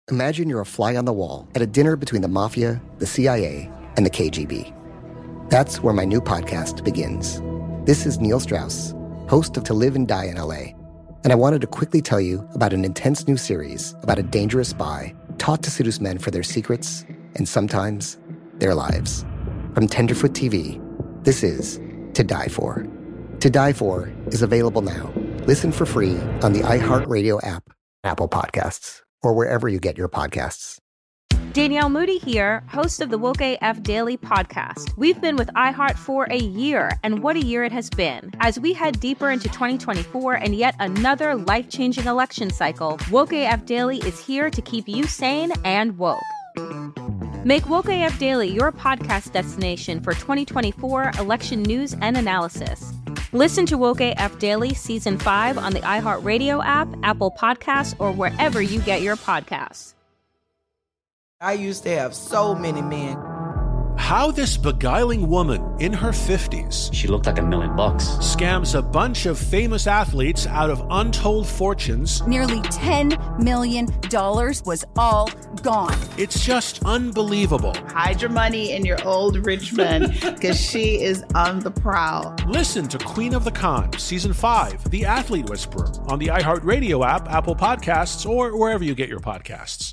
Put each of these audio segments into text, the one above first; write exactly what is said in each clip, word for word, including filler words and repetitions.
Imagine you're a fly on the wall at a dinner between the mafia, the C I A, and the K G B. That's where my new podcast begins. This is Neil Strauss, host of To Live and Die in L A, and I wanted to quickly tell you about an intense new series about a dangerous spy taught to seduce men for their secrets and sometimes their lives. From Tenderfoot T V, this is To Die For. To Die For is available now. Listen for free on the iHeartRadio app, Apple Podcasts, or wherever you get your podcasts. Danielle Moody here, host of the Woke A F Daily podcast. We've been with iHeart for a year, and what a year it has been. As we head deeper into twenty twenty-four and yet another life-changing election cycle, Woke A F Daily is here to keep you sane and woke. Make Woke A F Daily your podcast destination for twenty twenty-four election news and analysis. Listen to Woke A F Daily Season five on the iHeartRadio app, Apple Podcasts, or wherever you get your podcasts. I used to have so many men. How this beguiling woman in her fifties, she looked like a million bucks, scams a bunch of famous athletes out of untold fortunes. Nearly ten million dollars was all gone. It's just unbelievable. Hide your money in your old rich man, because she is on the prowl. Listen to Queen of the Con, Season five, The Athlete Whisperer, on the iHeartRadio app, Apple Podcasts, or wherever you get your podcasts.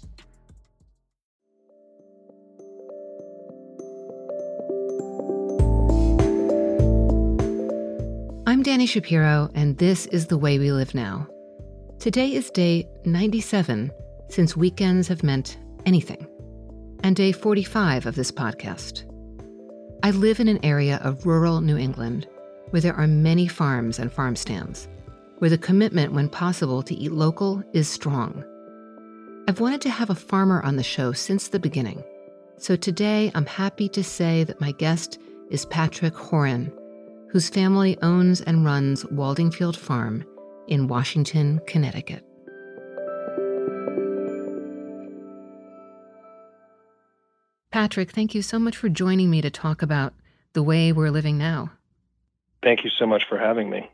I'm Danny Shapiro, and this is The Way We Live Now. Today is day ninety-seven since weekends have meant anything, and day forty-five of this podcast. I live in an area of rural New England where there are many farms and farm stands, where the commitment when possible to eat local is strong. I've wanted to have a farmer on the show since the beginning, so today I'm happy to say that my guest is Patrick Horan, whose family owns and runs Waldingfield Farm in Washington, Connecticut. Patrick, thank you so much for joining me to talk about the way we're living now. Thank you so much for having me.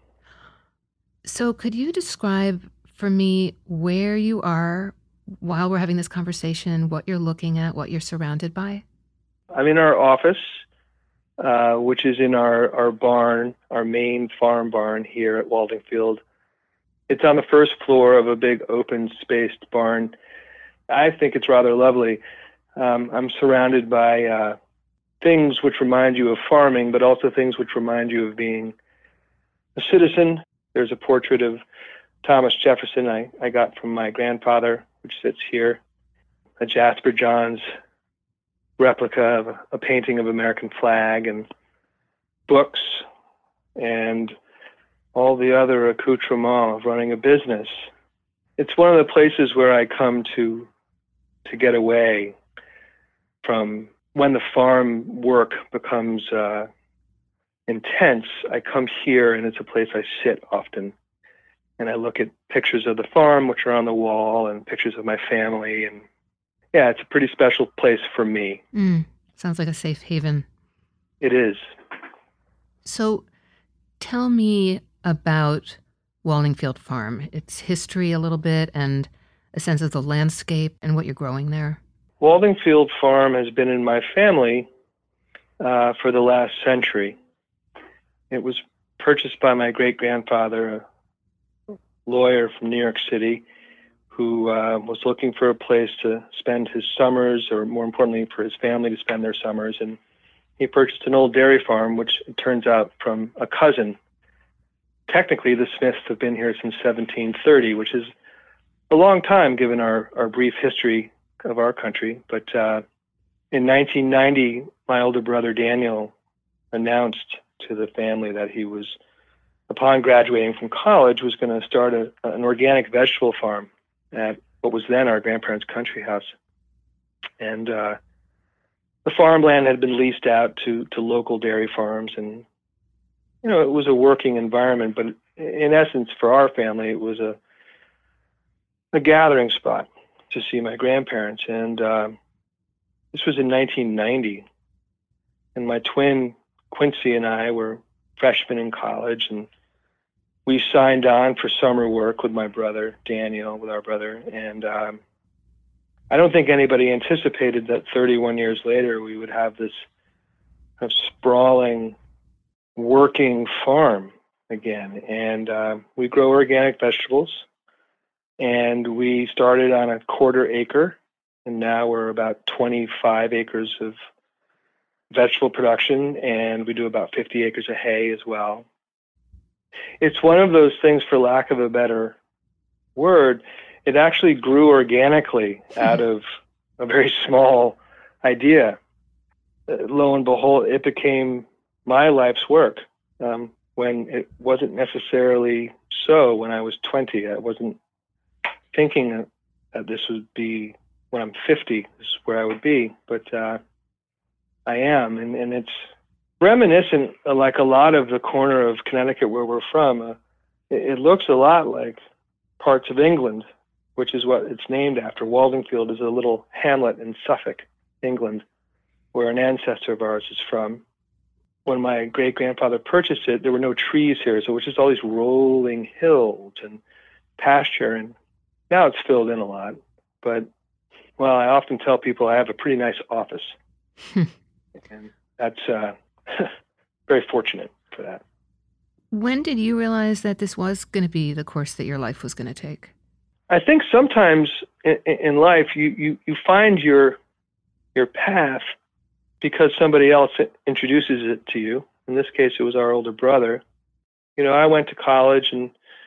So could you describe for me where you are while we're having this conversation, what you're looking at, what you're surrounded by? I'm in our office, Uh, which is in our, our barn, our main farm barn here at Waldingfield. It's on the first floor of a big open-spaced barn. I think it's rather lovely. Um, I'm surrounded by uh, things which remind you of farming, but also things which remind you of being a citizen. There's a portrait of Thomas Jefferson I, I got from my grandfather, which sits here. A Jasper Johns replica of a, a painting of American flag, and books, and all the other accoutrements of running a business. It's one of the places where I come to to get away from when the farm work becomes uh, intense. I come here, and it's a place I sit often, and I look at pictures of the farm, which are on the wall, and pictures of my family, and yeah, it's a pretty special place for me. Mm, sounds like a safe haven. It is. So tell me about Waldingfield Farm, its history a little bit, and a sense of the landscape and what you're growing there. Waldingfield Farm has been in my family uh, for the last century. It was purchased by my great-grandfather, a lawyer from New York City, who uh, was looking for a place to spend his summers, or more importantly, for his family to spend their summers. And he purchased an old dairy farm, which it turns out from a cousin. Technically, the Smiths have been here since seventeen thirty, which is a long time given our, our brief history of our country. But uh, in nineteen ninety, my older brother Daniel announced to the family that he was, upon graduating from college, was going to start a, an organic vegetable farm at what was then our grandparents' country house. And uh, the farmland had been leased out to, to local dairy farms, and, you know, it was a working environment, but in essence, for our family, it was a, a gathering spot to see my grandparents. And uh, this was in nineteen ninety, and my twin, Quincy, and I were freshmen in college, and we signed on for summer work with my brother, Daniel, with our brother, and um, I don't think anybody anticipated that thirty-one years later we would have this kind of sprawling, working farm again. And uh, we grow organic vegetables, and we started on a quarter acre, and now we're about twenty-five acres of vegetable production, and we do about fifty acres of hay as well. It's one of those things, for lack of a better word, it actually grew organically out of a very small idea. Uh, lo and behold, it became my life's work um, when it wasn't necessarily so when I was twenty. I wasn't thinking that, that this would be, when I'm fifty, this is where I would be, but uh, I am, and, and it's reminiscent, uh, like a lot of the corner of Connecticut where we're from. Uh, it, it looks a lot like parts of England, which is what it's named after. Waldingfield is a little hamlet in Suffolk, England, where an ancestor of ours is from. When my great-grandfather purchased it, there were no trees here, so it was just all these rolling hills and pasture, and now it's filled in a lot. But, well, I often tell people I have a pretty nice office, and that's uh, very fortunate for that. When did you realize that this was going to be the course that your life was going to take? I think sometimes in, in life you, you, you find your your path because somebody else introduces it to you. In this case, it was our older brother. You know, I went to college and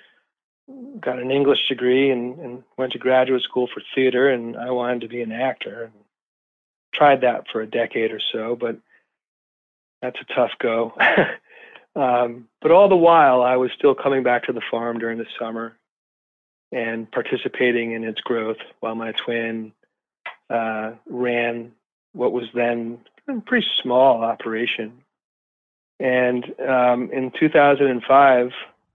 got an English degree and, and went to graduate school for theater, and I wanted to be an actor. And tried that for a decade or so, but that's a tough go. um, but all the while, I was still coming back to the farm during the summer and participating in its growth while my twin uh, ran what was then a pretty small operation. And um, in two thousand five,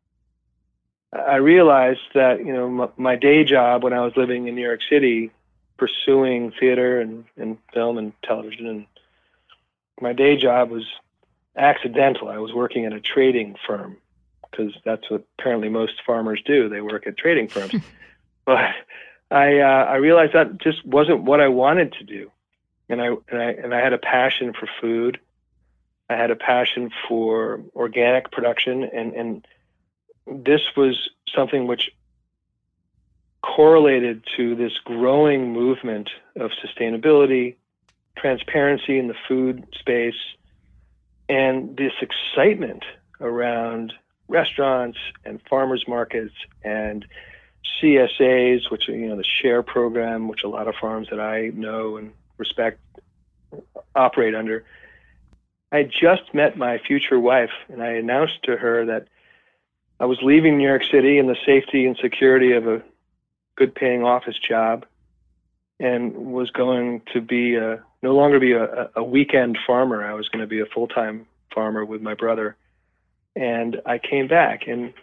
I realized that, you know, my, my day job when I was living in New York City, pursuing theater and, and film and television, and my day job was accidental. I was working at a trading firm, because that's what apparently most farmers do. They work at trading firms. But I uh, I realized that just wasn't what I wanted to do. And I, and I and I had a passion for food. I had a passion for organic production, and, and this was something which correlated to this growing movement of sustainability, transparency in the food space, and this excitement around restaurants and farmers markets and C S As, which are, you know, the SHARE program, which a lot of farms that I know and respect operate under. I just met my future wife, and I announced to her that I was leaving New York City in the safety and security of a good-paying office job, and was going to be a, no longer be a, a weekend farmer. I was going to be a full-time farmer with my brother. And I came back, and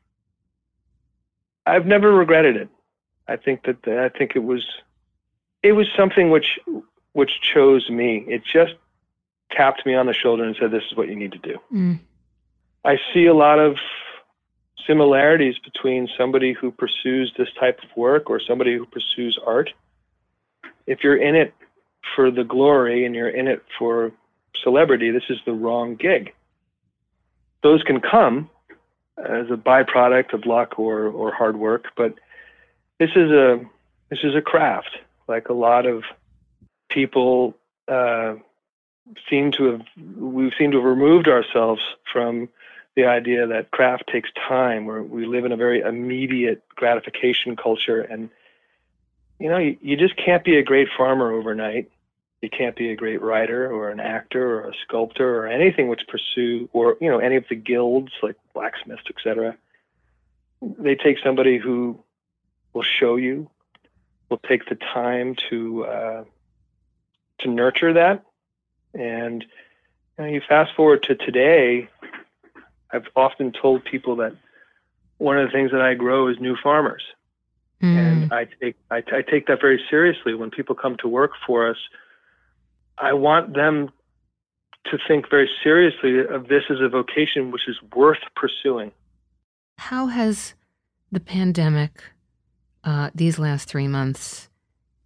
I've never regretted it. I think that the, I think it was it was something which which chose me. It just tapped me on the shoulder and said, "This is what you need to do." Mm. I see a lot of similarities between somebody who pursues this type of work or somebody who pursues art. If you're in it for the glory and you're in it for celebrity, this is the wrong gig. Those can come as a byproduct of luck or, or hard work, but this is a this is a craft. Like a lot of people uh, seem to have, we seem to have removed ourselves from the idea that craft takes time, where we live in a very immediate gratification culture. And, you know, you, you just can't be a great farmer overnight. You can't be a great writer or an actor or a sculptor or anything which pursue, or, you know, any of the guilds like blacksmiths, et cetera. They take somebody who will show you, will take the time to, uh, to nurture that. And you know, you fast forward to today, I've often told people that one of the things that I grow is new farmers. Mm. And I take, I, I take that very seriously. When people come to work for us, I want them to think very seriously of this as a vocation which is worth pursuing. How has the pandemic, uh, these last three months,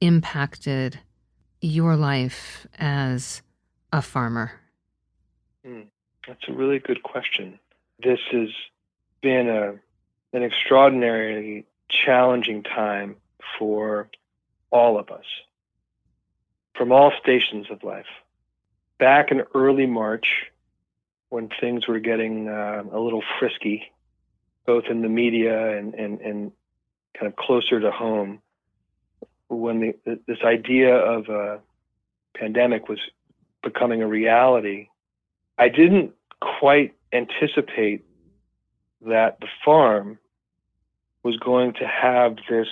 impacted your life as a farmer? Mm, that's a really good question. This has been a an extraordinarily challenging time for all of us, from all stations of life. Back in early March, when things were getting uh, a little frisky, both in the media and, and, and kind of closer to home, when the, this idea of a pandemic was becoming a reality, I didn't quite anticipate that the farm was going to have this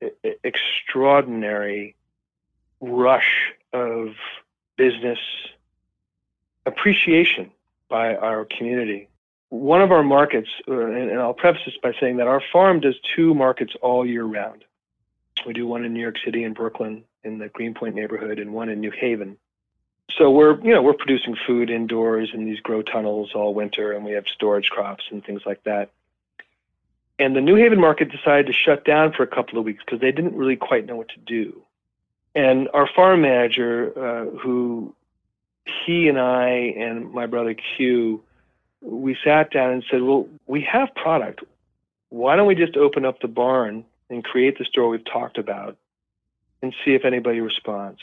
extraordinary rush of business appreciation by our community. One of our markets, and I'll preface this by saying that our farm does two markets all year round. We do one in New York City and Brooklyn in the Greenpoint neighborhood, and one in New Haven. So we're, you know, we're producing food indoors in these grow tunnels all winter, and we have storage crops and things like that. And the New Haven market decided to shut down for a couple of weeks because they didn't really quite know what to do. And our farm manager, uh, who he and I and my brother Q, we sat down and said, well, we have product. Why don't we just open up the barn and create the store we've talked about and see if anybody responds?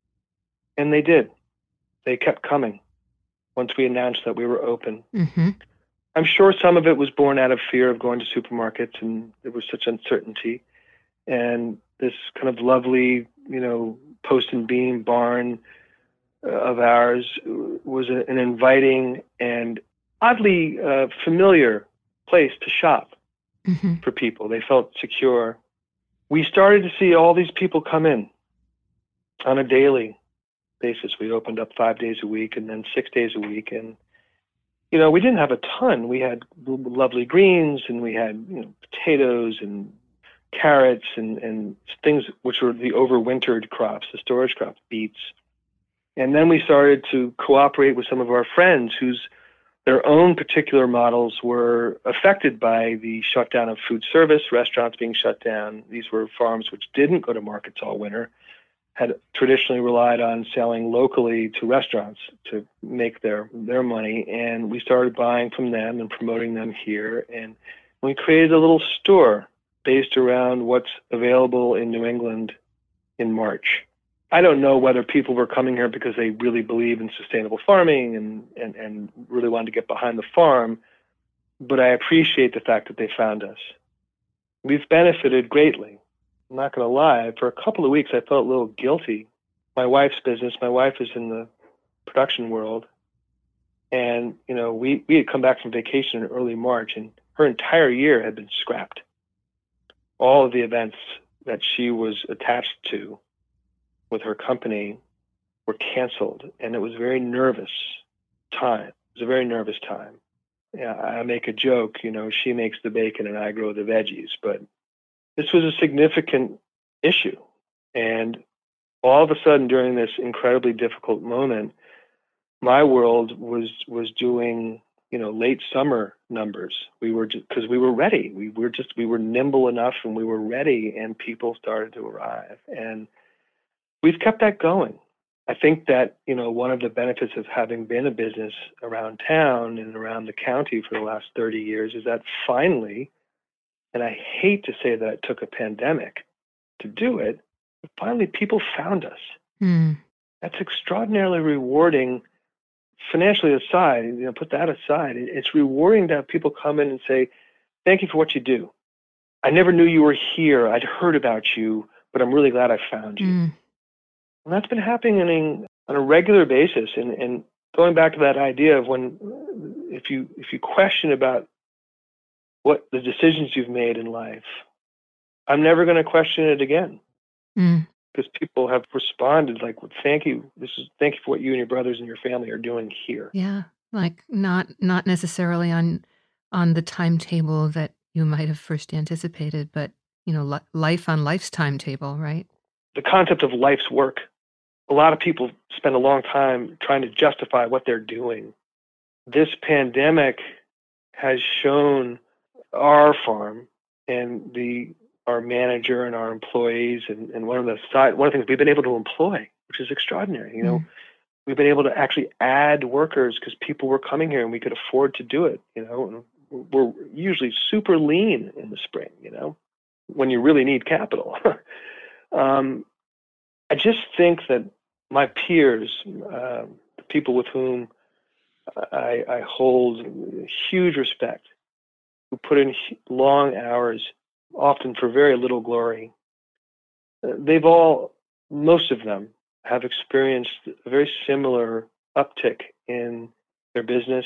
And they did. They kept coming once we announced that we were open. Mm-hmm. I'm sure some of it was born out of fear of going to supermarkets, and there was such uncertainty. And this kind of lovely, you know, post and beam barn uh, of ours was a, an inviting and oddly uh, familiar place to shop mm-hmm. for people. They felt secure. We started to see all these people come in on a daily basis. We opened up five days a week and then six days a week. And, you know, we didn't have a ton. We had lovely greens, and we had, you know, potatoes and carrots and, and things which were the overwintered crops, the storage crops, beets. And then we started to cooperate with some of our friends whose their own particular models were affected by the shutdown of food service, restaurants being shut down. These were farms which didn't go to markets all winter, had traditionally relied on selling locally to restaurants to make their, their money. And we started buying from them and promoting them here. And we created a little store based around what's available in New England in March. I don't know whether people were coming here because they really believe in sustainable farming and, and, and really wanted to get behind the farm, but I appreciate the fact that they found us. We've benefited greatly. I'm not going to lie, for a couple of weeks I felt a little guilty. My wife's business, my wife is in the production world, and you know, we, we had come back from vacation in early March, and her entire year had been scrapped. All of the events that she was attached to with her company were canceled, and it was a very nervous time. It was a very nervous time. Yeah, I make a joke, you know, she makes the bacon and I grow the veggies, but this was a significant issue. And all of a sudden, during this incredibly difficult moment, my world was was doing, you know, late summer numbers. We were just because we were ready. We were just we were nimble enough, and we were ready, and people started to arrive. And we've kept that going. I think that, you know, one of the benefits of having been a business around town and around the county for the last thirty years is that finally, and I hate to say that it took a pandemic to do it, but finally people found us. Mm. That's extraordinarily rewarding, financially aside, you know, put that aside. It's rewarding to have people come in and say, thank you for what you do. I never knew you were here. I'd heard about you, but I'm really glad I found you. Mm. And that's been happening on a regular basis. And, and going back to that idea of when, if you if you question about what the decisions you've made in life, I'm never going to question it again. Mm. Because people have responded like, well, thank you. This is thank you for what you and your brothers and your family are doing here. Yeah, like not not necessarily on on the timetable that you might have first anticipated, but you know, li- life on life's timetable, right? The concept of life's work. A lot of people spend a long time trying to justify what they're doing. This pandemic has shown our farm and the our manager and our employees. And, and one of the side, one of the things we've been able to employ, which is extraordinary. You know, mm. we've been able to actually add workers because people were coming here and we could afford to do it. You know, and we're usually super lean in the spring, you know, when you really need capital. um, I just think that my peers, uh, the people with whom I, I hold huge respect, who put in long hours, often for very little glory, uh, they've all, most of them, have experienced a very similar uptick in their business,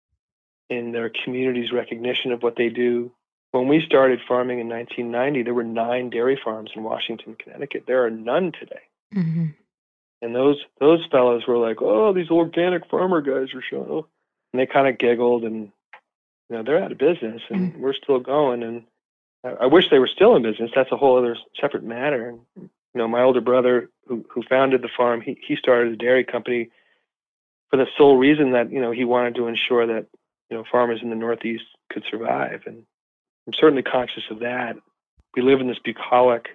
in their community's recognition of what they do. When we started farming in nineteen ninety, there were nine dairy farms in Washington, Connecticut. There are none today. Mm-hmm. And those those fellows were like, oh, these organic farmer guys are showing up. And they kind of giggled, and you know, they're out of business, and mm-hmm. we're still going. And I, I wish they were still in business. That's a whole other separate matter. And, you know, my older brother, who who founded the farm, he he started a dairy company for the sole reason that, you know, he wanted to ensure that, you know, farmers in the Northeast could survive. And I'm certainly conscious of that. We live in this bucolic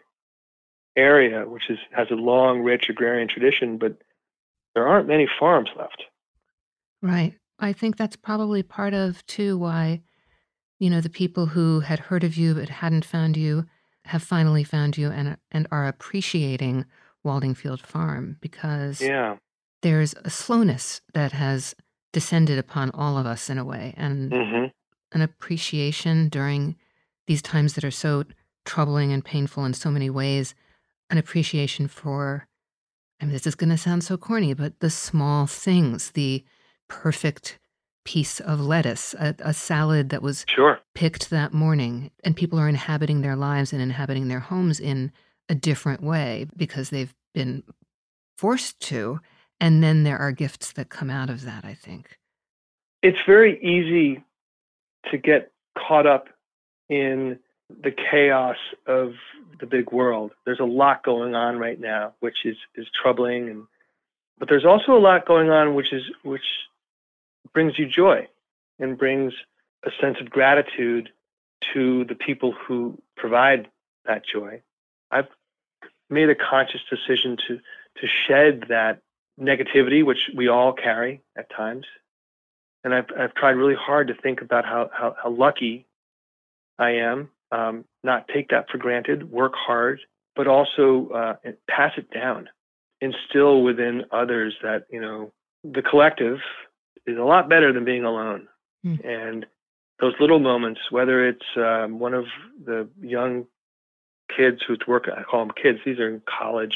area, which is has a long, rich agrarian tradition, but there aren't many farms left. Right. I think that's probably part of, too, why, you know, the people who had heard of you but hadn't found you have finally found you and and are appreciating Waldingfield Farm, because yeah. there's a slowness that has descended upon all of us in a way, and mm-hmm. an appreciation during these times that are so troubling and painful in so many ways, an appreciation for, I mean, this is going to sound so corny, but the small things, the perfect piece of lettuce, a, a salad that was sure. picked that morning, and people are inhabiting their lives and inhabiting their homes in a different way because they've been forced to. And then there are gifts that come out of that, I think. It's very easy to get caught up in the chaos of the big world. There's a lot going on right now, which is, is troubling. And but there's also a lot going on which is which brings you joy and brings a sense of gratitude to the people who provide that joy. I've made a conscious decision to to shed that negativity, which we all carry at times. And I've I've tried really hard to think about how how, how lucky I am, um, not take that for granted, work hard, but also uh, pass it down, instill within others that, you know, the collective is a lot better than being alone. Mm. And those little moments, whether it's um, one of the young kids who's working, I call them kids, these are in college,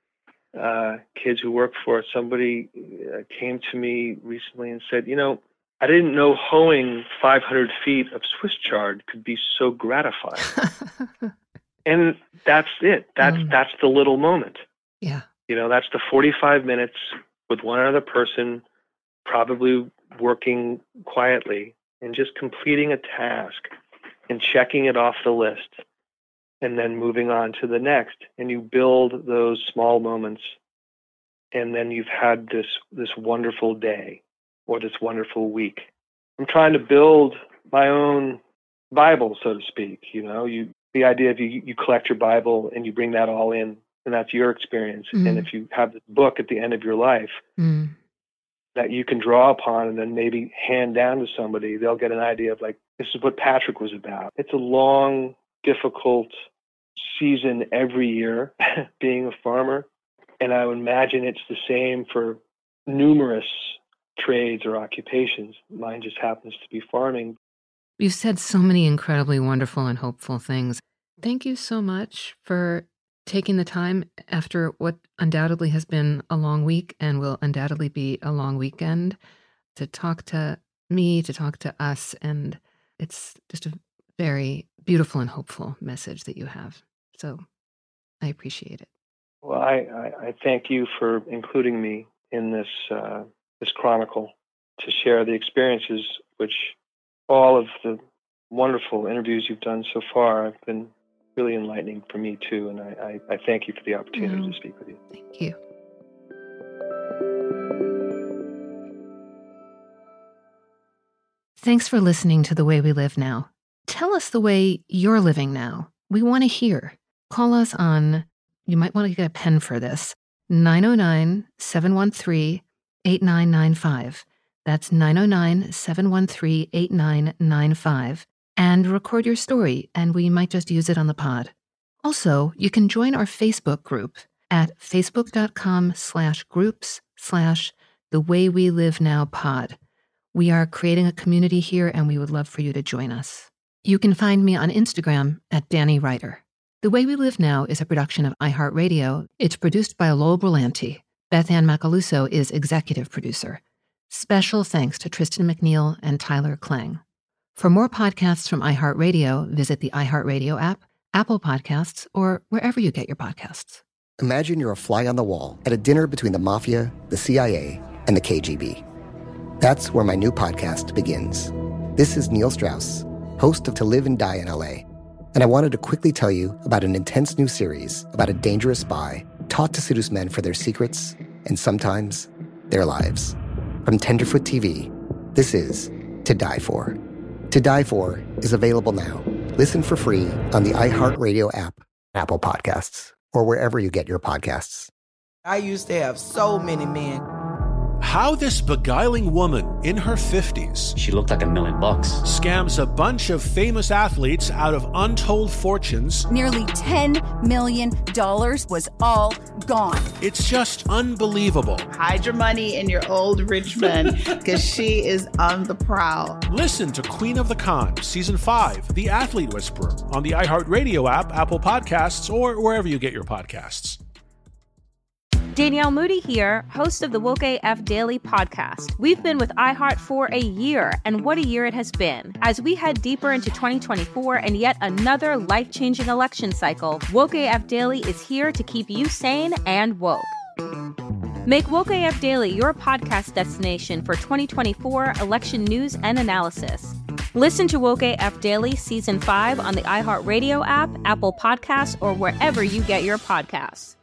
uh, kids who work for us. Somebody uh, came to me recently and said, you know, I didn't know hoeing five hundred feet of Swiss chard could be so gratifying. And that's it. That's mm. that's the little moment. Yeah. You know, that's the forty-five minutes with one other person, probably working quietly and just completing a task and checking it off the list and then moving on to the next. And you build those small moments, and then you've had this this wonderful day or this wonderful week. I'm trying to build my own Bible, so to speak. You know, you the idea of you you collect your Bible and you bring that all in, and that's your experience. Mm. And if you have this book at the end of your life mm. that you can draw upon and then maybe hand down to somebody, they'll get an idea of like, this is what Patrick was about. It's a long, difficult season every year being a farmer. And I would imagine it's the same for numerous trades or occupations. Mine just happens to be farming. You've said so many incredibly wonderful and hopeful things. Thank you so much for taking the time after what undoubtedly has been a long week and will undoubtedly be a long weekend to talk to me, to talk to us. And it's just a very beautiful and hopeful message that you have. So I appreciate it. Well, I, I, I thank you for including me in this uh, this chronicle to share the experiences, which all of the wonderful interviews you've done so far have been really enlightening for me too. And I, I, I thank you for the opportunity oh, to speak with you. Thank you. Thanks for listening to The Way We Live Now. Tell us the way you're living now. We want to hear. Call us on, you might want to get a pen for this, nine oh nine, seven one three, eight nine nine five. That's nine oh nine, seven one three, eight nine nine five. And record your story, and we might just use it on the pod. Also, you can join our Facebook group at facebook.com slash groups slash the way we live now pod. We are creating a community here, and we would love for you to join us. You can find me on Instagram at Danny Ryder. The Way We Live Now is a production of iHeartRadio. It's produced by Lowell Berlanti. Beth Ann Macaluso is executive producer. Special thanks to Tristan McNeil and Tyler Klang. For more podcasts from iHeartRadio, visit the iHeartRadio app, Apple Podcasts, or wherever you get your podcasts. Imagine you're a fly on the wall at a dinner between the Mafia, the C I A, and the K G B. That's where my new podcast begins. This is Neil Strauss, host of To Live and Die in L A, and I wanted to quickly tell you about an intense new series about a dangerous spy taught to seduce men for their secrets and sometimes their lives. From Tenderfoot T V, this is To Die For. To Die For is available now. Listen for free on the iHeartRadio app, Apple Podcasts, or wherever you get your podcasts. I used to have so many men. How this beguiling woman in her fifties She looked like a million bucks. scams a bunch of famous athletes out of untold fortunes. Nearly ten million dollars was all gone. It's just unbelievable. Hide your money in your old rich man because she is on the prowl. Listen to Queen of the Con, Season five, The Athlete Whisperer, on the iHeartRadio app, Apple Podcasts, or wherever you get your podcasts. Danielle Moody here, host of the Woke A F Daily podcast. We've been with iHeart for a year, and what a year it has been. As we head deeper into twenty twenty-four and yet another life-changing election cycle, Woke A F Daily is here to keep you sane and woke. Make Woke A F Daily your podcast destination for twenty twenty-four election news and analysis. Listen to Woke A F Daily Season five on the iHeartRadio app, Apple Podcasts, or wherever you get your podcasts.